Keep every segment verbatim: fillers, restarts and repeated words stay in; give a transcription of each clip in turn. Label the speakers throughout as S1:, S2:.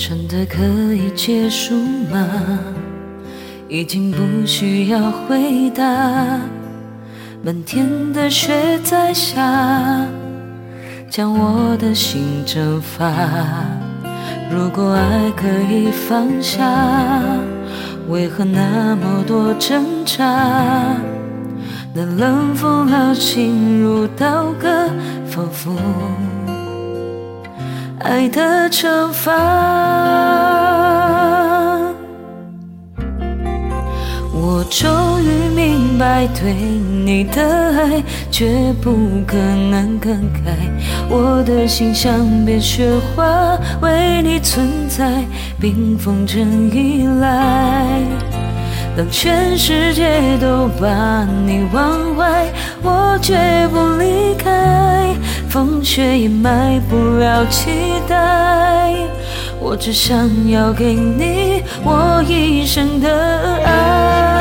S1: 真的可以结束吗？已经不需要回答。漫天的雪在下，将我的心蒸发。如果爱可以放下，为何那么多挣扎？那冷风撩情如刀割，仿佛爱的惩罚。我终于明白，对你的爱绝不可能更改。我的心像变雪花，为你存在，冰封成依赖。当全世界都把你忘怀，我绝不离开。风雪也埋不了期待，我只想要给你我一生的爱。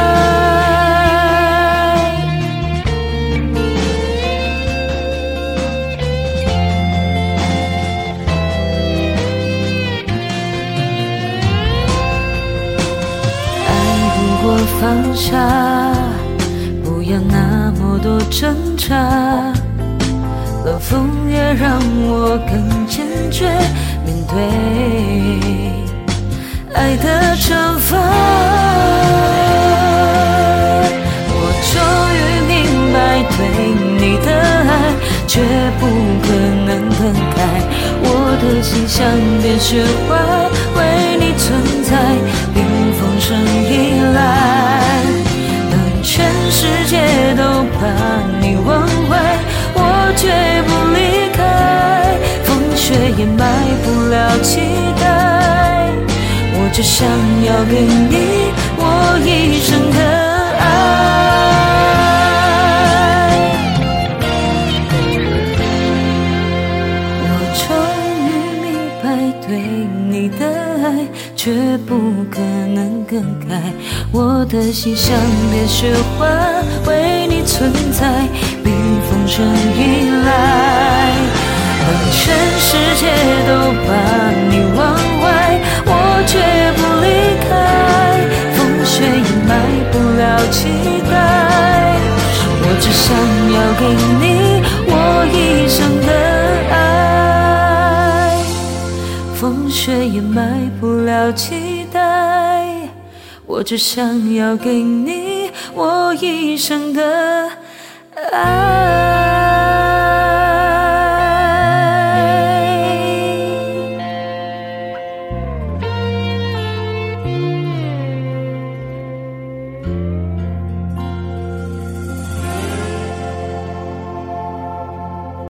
S1: 爱如果放下，不要那么多挣扎。冷风也让我更坚决面对爱的惩罚。我终于明白，对你的爱绝不可能更改。我的心像变雪花，为你存在，冰封成依赖。当全世界都把你忘怀，我绝不离开。风雪也埋不了期待，我只想要给你我一生的爱。我终于明白，对你的爱绝不可能更改。我的心像变雪花，为你存在，冰封成依赖。当全世界都把你忘怀，我绝不离开。风雪也埋不了期待，我只想要给你我一生的爱。风雪也埋不了期待，我只想要给你我一生的爱。